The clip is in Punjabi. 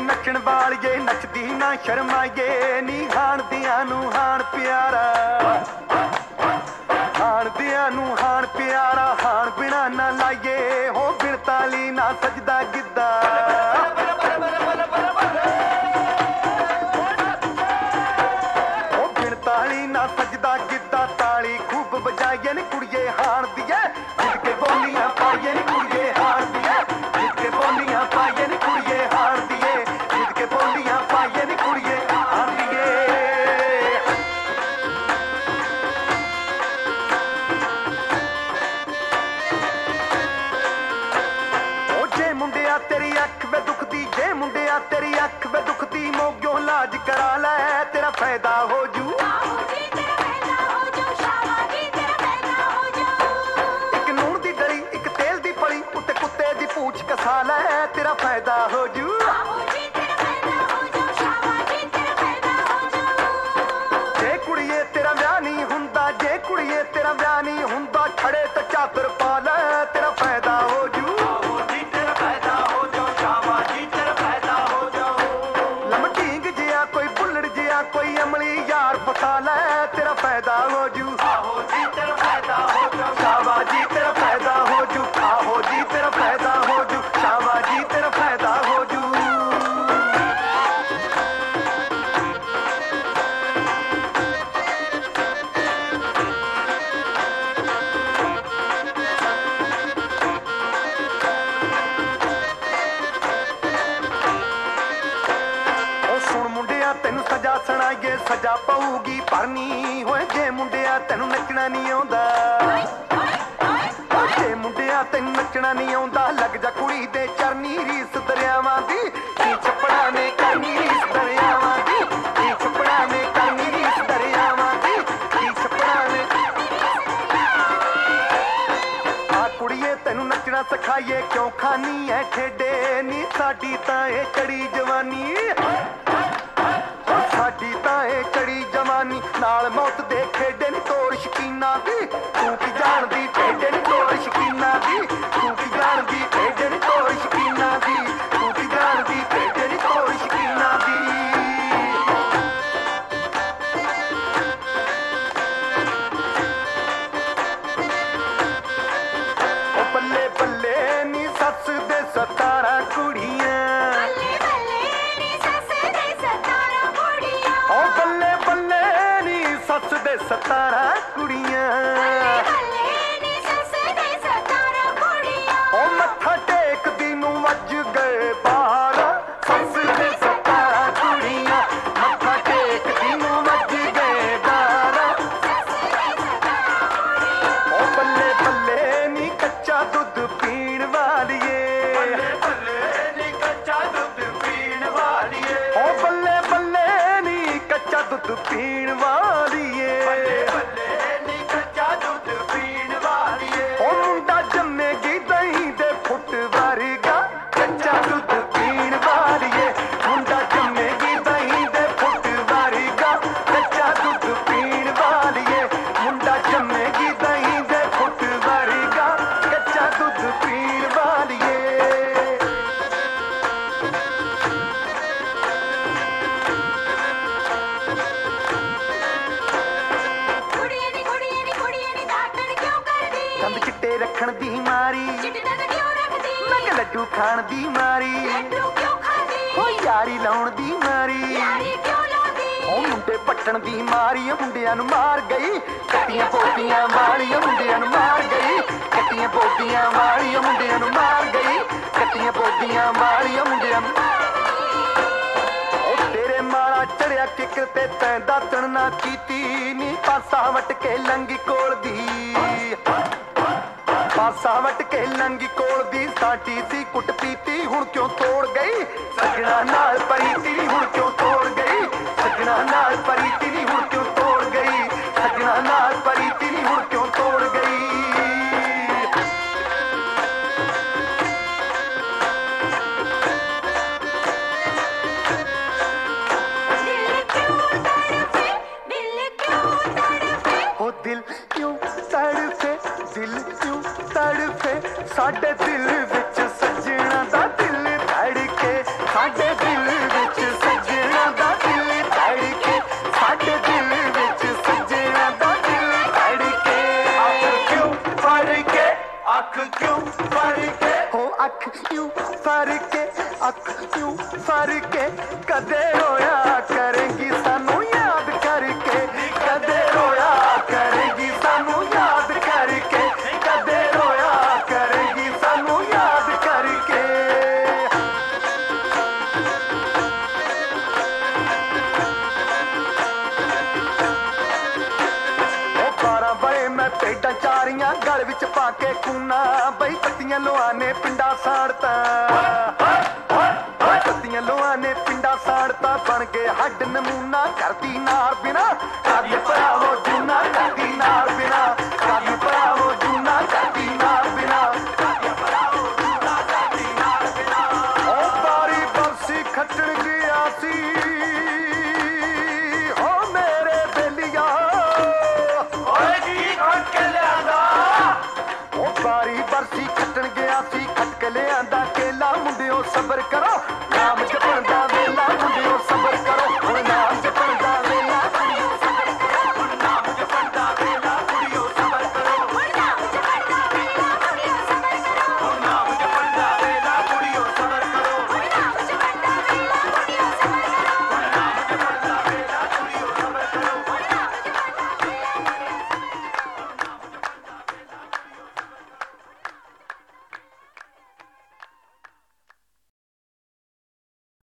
ਨੱਚਣ ਵਾਲੀਏ ਨੱਚਦੀ ਨਾ ਸ਼ਰਮਾਈਏ ਨੀ ਹਾਣ ਦਿਆਂ ਨੂੰ ਹਾਣ ਪਿਆਰਾ ਹਾਣ ਦਿਆਂ ਨੂੰ ਹਾਣ ਪਿਆਰਾ ਹਾਣ ਬਿਨਾ ਨਾ ਲਾਈਏ ਹੋ ਬਿਨ ਤਾਲੀ ਨਾ ਸਜਦਾ ਗਿੱਧਾ ਹੋ ਬਿਨ ਤਾਲੀ ਨਾ ਸਜਦਾ ਗਿੱਧਾ ਤਾਲੀ ਖੂਬ ਵਜਾਈਏ ਨੀ ਕੁੜੀਏ ਹਾਣ ਦੀਏ ਜਿੱਤ ਕੇ ਬੋਲੀਆਂ ਪਾਈਏ ਨੀ ਕੁੜੀਏ ਹਾਣ ਦੀਏ ਜਿੱਤ ਕੇ ਬੋਲੀਆਂ ਪਾਈਏ ਨੀ ਕੁੜੀਏ ਹਾਣ ਦੀਏ ਜਿੱਤ ਕੇ ਬੋਲੀਆਂ ਪਾਈਏ ਨੀ ਕੁੜੀਏ ਹਾਣ ਦੀਏ ਮੁੰਡਿਆ ਤੇਰੀ ਅੱਖ ਵੇ ਦੁਖਦੀ ਜੇ ਮੁੰਡਿਆ ਤੇਰੀ ਅੱਖ ਵੇ ਦੁਖਦੀ ਮੋਗਿਓ ਇਲਾਜ ਕਰਾ ਲੈ ਤੇਰਾ ਫਾਇਦਾ ਹੋ ਜੂ ਇੱਕ ਨੂਣ ਦੀ ਡਲੀ ਇੱਕ ਤੇਲ ਦੀ ਪਲੀ ਉੱਤੇ ਕੁੱਤੇ ਦੀ ਪੂਛ ਕਸਾ ਲੈ ਤੇਰਾ ਫਾਇਦਾ ਹੋ ਜੂ ਜੇ ਕੁੜੀਏ ਤੇਰਾ ਵਿਆਹ ਨਹੀਂ ਹੁੰਦਾ ਜੇ ਕੁੜੀਏ ਤੇਰਾ ਵਿਆਹ ਨਹੀਂ ਹੁੰਦਾ ਖੜੇ ਤੇ ਚਾਦਰ ਪਾ ਲੈ ਤੇਰਾ ਫਾਇਦਾ ਹੋ ਜੂ ਕੋਈ ਅਮਲੀ ਯਾਰ ਫਸਾ ਲੈ ਤੇਰਾ ਫਾਇਦਾ ਹੋ ਜੂ ਆਹੋ ਜੀ ਤੇਰਾ ਫਾਇਦਾ ਹੋ ਜੂ ਸ਼ਾਬਾਸ਼ ਜੀ ਤੇਰਾ ਫਾਇਦਾ ਹੋ ਜੂ ਆਹੋ ਜੀ ਤੇਰਾ ਫਾਇਦਾ ਹੋ ਜੂ ਸ਼ਾਬਾਸ਼ ਜੀ ਤੇਰਾ ਫਾਇਦਾ ਹੋ ਜੂ ਤੈਨੂੰ ਸਜ਼ਾ ਸੁਣਾਈਏ ਸਜ਼ਾ ਪਊਗੀ ਭਰਨੀ ਹੋਏ ਜੇ ਮੁੰਡਿਆ ਤੈਨੂੰ ਨੱਚਣਾ ਨਹੀਂ ਆਉਂਦਾ ਜੇ ਮੁੰਡਿਆ ਤੈਨੂੰ ਨੱਚਣਾ ਨਹੀਂ ਆਉਂਦਾ ਲੱਗ ਜਾ ਕੁੜੀ ਦੇ ਚਰਨੀ ਰੀਸ ਦਰਿਆਵਾਂ ਦੀ ਕੀ ਛੱਪੜਾ ਨੇ ਕਰਨੀ ਰੀਸ ਦਰਿਆਵਾਂ ਦੀ ਕੀ ਛੱਪੜਾ ਨੇ ਕਰਨੀ ਰੀਸ ਦਰਿਆਵਾਂ ਦੀ ਕੀ ਛੱਪੜਾ ਨੇ ਆ ਕੁੜੀਏ ਤੈਨੂੰ ਨੱਚਣਾ ਸਿਖਾਈਏ ਕਿਉਂ ਖਾਨੀ ਐ ਠੇਡੇ ਨੀ ਸਾਡੀ ਤਾਂ ਇਹ ਚੜੀ ਜਵਾਨੀ ਸਾਡੀ ਤਾਂ ਇਹ ਚੜੀ ਜਵਾਨੀ ਨਾਲ ਮੌਤ ਦੇ ਖੇਡੇ ਨੀ ਤੋੜ ਸ਼ਕੀਨਾ ਦੀ ਤੂੰ ਕੀ ਜਾਣਦੀ ਖੇਡੇ ਨੀ ਤੋੜ ਸ਼ਕੀਨਾ ਦੀ ਤੂੰ ਕੀ ਜਾਣਦੀ ਖੇਡੇ ਨੀ ਤੋੜ ਸ਼ਕੀਨਾ ਦੀ ਤੂੰ ਕੀ ਜਾਣਦੀ ਖੇਡੇ ਨੀ ਤੋੜ ਸ਼ਕੀਨਾ ਦੀ ਉਹ ਬੱਲੇ ਬੱਲੇ ਨੀ ਸੱਸ ਦੇ 17 ਕੁੜੀਆਂ ਸੱਸ ਦੇ 17 ਕੁੜੀਆਂ ਉਹ ਮੱਥਾ ਟੇਕਦੀ ਨੂੰ ਵੱਜ ਗਏ ਬਾਹਰ ਸੱਸ ਦੇ 17 ਕੁੜੀਆਂ ਮੱਥਾ ਟੇਕਦੀ ਨੂੰ ਵੱਜ ਗਏ ਬਾਹਰ ਉਹ ਬੱਲੇ ਬੱਲੇ ਨੀ ਕੱਚਾ ਦੁੱਧ ਪੀਣ ਵਾਲੀਏ ਬੱਲੇ ਬੱਲੇ ਨੀ ਕੱਚਾ ਦੁੱਧ ਪੀਣ ਵਾਲੀਏ ਉਹ ਬੱਲੇ ਬੱਲੇ ਨੀ ਕੱਚਾ ਦੁੱਧ ਪੀਣ ਵਾਲੀਏ ਬੱਲੇ ਨੀ ਕੱਚਾ ਦੁੱਧ ਪੀਣ ਵਾਲੀਏ ਉਹ ਮੁੰਡਾ ਜੰਮੇਗੀ ਦਹੀਂ ਦੇ ਫੁੱਟ ਵਰਗਾ ਕੱਚਾ ਦੁੱਧ ਪੀਣ ਵਾਲੀਏ ਮੁੰਡਾ ਜੰਮੇਗੀ ਦਹੀਂ ਦੇ ਫੁੱਟ ਵਰਗਾ ਕੱਚਾ ਦੁੱਧ ਪੀਣ ਵਾਲੀਏ ਮੁੰਡਾ ਜੰਮੇਗੀ ਦਹੀਂ ਦੇ ਫੁੱਟ ਵਰਗਾ ਕੱਚਾ ਦੁੱਧ ਪੀਣ ਵਾਲੀਏ ਕੰਧ ਚਿੱਟੇ ਰੱਖਣ ਦੀ ਮਾਰੀ ਮੈਂ ਕਿ ਲੱਡੂ ਖਾਣ ਦੀ ਮਾਰੀ ਹੋ ਯਾਰੀ ਲਾਉਣ ਦੀ ਮਾਰੀ ਉਹ ਮੁੰਡੇ ਪੱਟਣ ਦੀ ਮਾਰੀ ਮੁੰਡਿਆਂ ਨੂੰ ਮਾਰ ਗਈ ਕੱਟੀਆਂ ਪੋਤੀਆਂ ਵਾਲੀਆਂ ਮੁੰਡਿਆਂ ਨੂੰ ਮਾਰ ਗਈ ਕੱਟੀਆਂ ਪੋਤੀਆਂ ਵਾਲੀਆਂ ਮੁੰਡਿਆਂ ਨੂੰ ਮਾਰ ਗਈ ਕੱਟੀਆਂ ਪੋਤੀਆਂ ਵਾਲੀਆਂ ਮੁੰਡਿਆਂ ਨੂੰ ਉਹ ਤੇਰੇ ਮਾਲਾ ਚੜਿਆ ਕਿੱਕ ਤੇ ਤੈਂ ਦਾਤਣ ਨਾ ਕੀਤੀ ਨੀ ਪਾਸਾ ਵਟ ਕੇ ਲੰਗੀ ਕੋਲ ਦੀ ਪਾਸਾ ਵਟ ਕੇ ਲੰਗੀ ਕੋਲ ਦੀ ਸਾਡੀ ਸੀ ਕੁੱਟ ਪੀਤੀ ਹੁਣ ਕਿਉਂ ਤੋੜ ਗਈ ਸੱਜਣਾ ਨਾਲ ਪਰੀਤੀ ਨੀ ਹੁਣ ਕਿਉਂ ਤੋੜ ਗਈ ਸੱਜਣਾ ਨਾਲ ਪਰੀਤੀ ਨੀ ਹੁਣ ਕਿਉਂ ਤੋੜ ਗਈ ਸੱਜਣਾ ਨਾਲ ਪਰੀਤੀ ਨੀ ਹੁਣ ਕਿਉਂ ਤੋੜ ਗਈ दिल क्यों तड़फे दिल क्यों तड़फे साडे दिल विच सजना दा दिल धड़के साडे दिल विच सजना दा दिल धड़के, साडे दिल विच सजना दा दिल धड़के। अख क्यों फड़के, अख क्यों फड़के, हो अख क्यों फड़के, अख क्यों फड़के। कदे रोया करेंगी सानू याद करके, कदे रोया करेंगी सानू याद करके, कदे रोया करेंगी सानू याद करके। ओ 12 बड़े मैं पेडां चारियां गल विच पाके कूना, बई पत्तियां लोआ ने पिंडा साड़ता, पत्तियां लोआ ने पिंडा साड़ता। बन गए हड्ड नमूना करदी नार बिना, कद भरावो जूना करदी नार बिना, कद भरावो जूना करदी नार बिना, कद भरावो जूना करदी नार बिना। ओ बारी बरसी खट्टण गया सी हो मेरे बेलिया, ओए की खट के लियांदा। ओ बारी बरसी खट्टण गया सी, खट के लियांदा केला। मुंडियो सबर करो नाम जपण दा